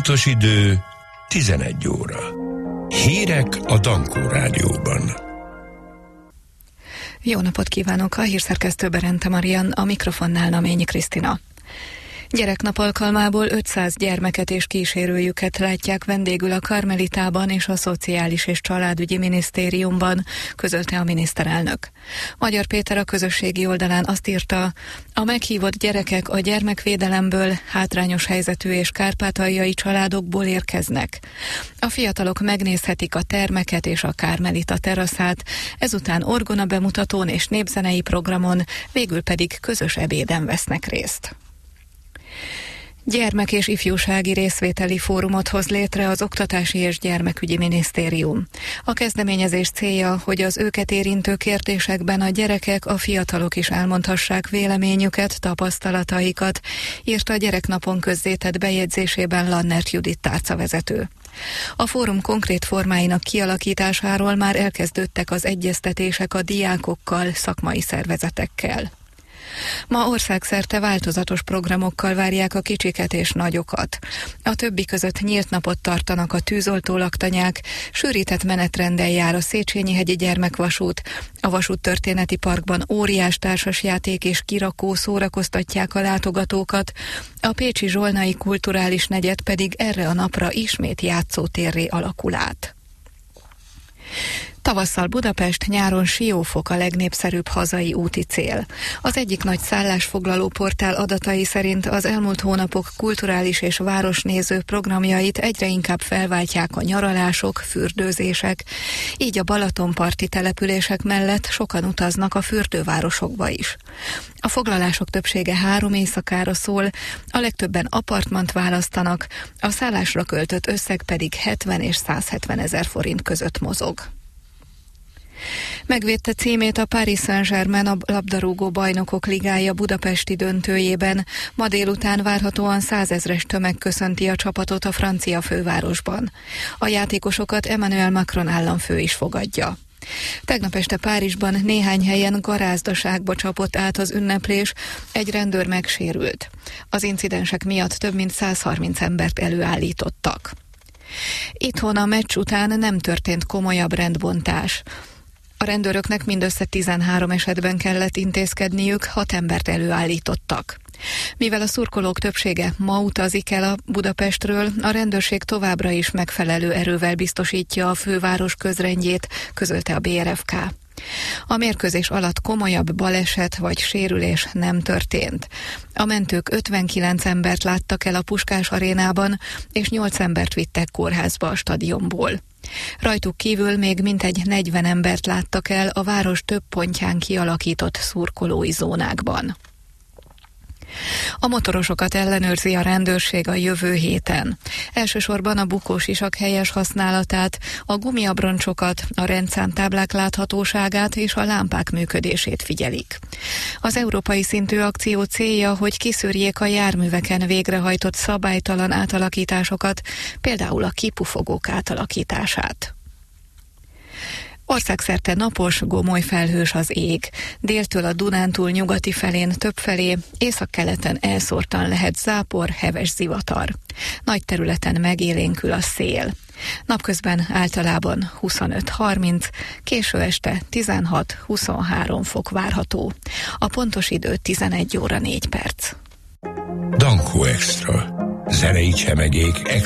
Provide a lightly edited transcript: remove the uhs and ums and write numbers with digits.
pontos idő 11 óra. Hírek a Dankó Rádióban. Jó napot kívánok! A hírszerkesztő Berente Marian, a mikrofonnál Naményi Krisztina. Gyereknap alkalmából 500 gyermeket és kísérőjüket látják vendégül a Karmelitában és a Szociális és Családügyi Minisztériumban, közölte a miniszterelnök. Magyar Péter a közösségi oldalán azt írta, a meghívott gyerekek a gyermekvédelemből, hátrányos helyzetű és kárpátaljai családokból érkeznek. A fiatalok megnézhetik a termeket és a Karmelita teraszát, ezután orgona bemutatón és népzenei programon, végül pedig közös ebéden vesznek részt. Gyermek- és ifjúsági részvételi fórumot hoz létre az Oktatási és Gyermekügyi Minisztérium. A kezdeményezés célja, hogy az őket érintő kérdésekben a gyerekek, a fiatalok is elmondhassák véleményüket, tapasztalataikat, írta a Gyereknapon közzétett bejegyzésében Lannert Judit tárcavezető. A fórum konkrét formáinak kialakításáról már elkezdődtek az egyeztetések a diákokkal, szakmai szervezetekkel. Ma országszerte változatos programokkal várják a kicsiket és nagyokat. A többi között nyílt napot tartanak a tűzoltó laktanyák, sűrített menetrenddel jár a Széchenyi-hegyi gyermekvasút, a vasúttörténeti parkban óriás társasjáték és kirakó szórakoztatják a látogatókat, a pécsi Zsolnai kulturális negyed pedig erre a napra ismét játszótérré alakul át. Tavasszal Budapest, nyáron Siófok a legnépszerűbb hazai úti cél. Az egyik nagy szállásfoglaló portál adatai szerint az elmúlt hónapok kulturális és városnéző programjait egyre inkább felváltják a nyaralások, fürdőzések, így a balatonparti települések mellett sokan utaznak a fürdővárosokba is. A foglalások többsége 3 éjszakára szól, a legtöbben apartmant választanak, a szállásra költött összeg pedig 70 és 170 000 forint között mozog. Megvédte címét a Paris Saint-Germain a labdarúgó bajnokok ligája budapesti döntőjében. Ma délután várhatóan 100 000-es tömeg köszönti a csapatot a francia fővárosban. A játékosokat Emmanuel Macron államfő is fogadja. Tegnap este Párizsban néhány helyen garázdaságba csapott át az ünneplés, egy rendőr megsérült. Az incidensek miatt több mint 130 embert előállítottak. Itthon a meccs után nem történt komolyabb rendbontás. A rendőröknek mindössze 13 esetben kellett intézkedniük, 6 embert előállítottak. Mivel a szurkolók többsége ma utazik el a Budapestről, a rendőrség továbbra is megfelelő erővel biztosítja a főváros közrendjét, közölte a BRFK. A mérkőzés alatt komolyabb baleset vagy sérülés nem történt. A mentők 59 embert láttak el a Puskás arénában, és 8 embert vittek kórházba a stadionból. Rajtuk kívül még mintegy 40 embert láttak el a város több pontján kialakított szurkolói zónákban. A motorosokat ellenőrzi a rendőrség a jövő héten. Elsősorban a bukós isak helyes használatát, a gumiabroncsokat, a rendszámtáblák láthatóságát és a lámpák működését figyelik. Az európai szintű akció célja, hogy kiszűrjék a járműveken végrehajtott szabálytalan átalakításokat, például a kipufogók átalakítását. Országszerte napos, gomoly felhős az ég. Déltől a Dunántúl nyugati felén többfelé, északkeleten elszórtan lehet zápor, heves zivatar. Nagy területen megélénkül a szél. Napközben általában 25-30, késő este 16-23 fok várható. A pontos idő 11 óra 4 perc. Dankó Extra. Zenei csemegék